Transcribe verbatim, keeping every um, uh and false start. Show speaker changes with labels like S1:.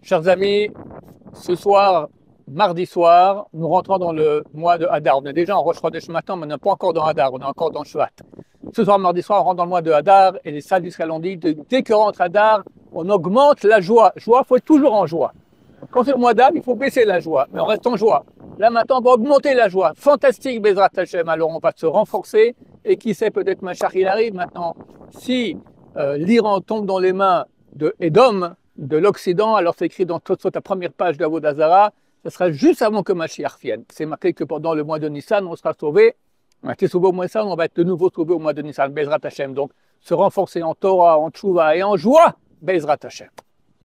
S1: Chers amis, ce soir, mardi soir, nous rentrons dans le mois de Hadar. On est déjà en Rosh Chodesh maintenant, mais on n'est pas encore dans Hadar, on est encore dans Shvat. Ce soir, mardi soir, on rentre dans le mois de Hadar et les sages d'Israël ont dit que dès qu'on rentre Hadar, on augmente la joie. Joie, il faut être toujours en joie. Quand c'est le mois d'Ab, il faut baisser la joie, mais on reste en joie. Là maintenant, on va augmenter la joie. Fantastique, Bezrat Hashem. Alors on va se renforcer et qui sait, peut-être Machar il arrive maintenant. Si euh, l'Iran tombe dans les mains de Edom, de l'Occident, alors c'est écrit dans toute la première page de Avodah Zarah, ce sera juste avant que Mashiach vienne. C'est marqué que pendant le mois de Nissan, on sera sauvé. On a été sauvé au mois de Nissan, on va être de nouveau sauvé au mois de Nissan, Bezrat Hashem. Donc se renforcer en Torah, en Tchouva et en joie, Bezrat Hashem.